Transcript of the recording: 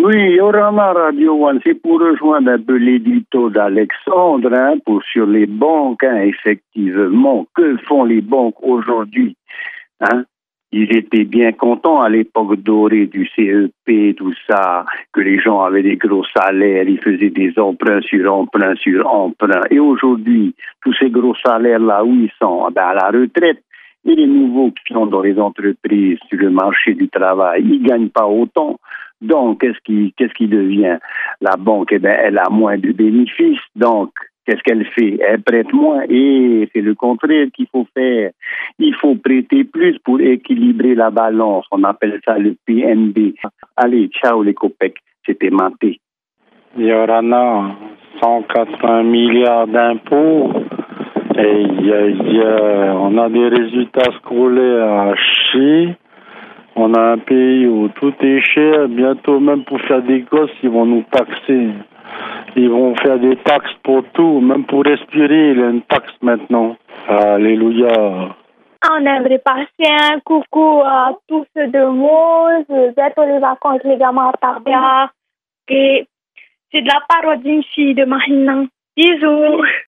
Oui, Yorama Radio One, c'est pour rejoindre un peu l'édito d'Alexandre sur les banques, effectivement. Que font les banques aujourd'hui? Ils étaient bien contents à l'époque dorée du CEP, tout ça, que les gens avaient des gros salaires, ils faisaient des emprunts sur emprunts sur emprunts. Et aujourd'hui, tous ces gros salaires-là, où ils sont? À la retraite. Et les nouveaux qui sont dans les entreprises, sur le marché du travail, ils ne gagnent pas autant. Donc, qu'est-ce qui devient? La banque, elle a moins de bénéfices. Donc, qu'est-ce qu'elle fait? Elle prête moins. Et c'est le contraire qu'il faut faire. Il faut prêter plus pour équilibrer la balance. On appelle ça le PNB. Allez, ciao les copains. C'était Maté. Il y en a 180 milliards d'impôts. Et on a des résultats scolaires à chier. On a un pays où tout est cher. Bientôt, même pour faire des gosses, ils vont nous taxer. Ils vont faire des taxes pour tout. Même pour respirer, il y a une taxe maintenant. Alléluia. On aimerait passer un coucou à tous ceux de Mose. Bientôt les vacances, les gamins à Tarbia. Et c'est de la part d'une fille de Marina. Bisous.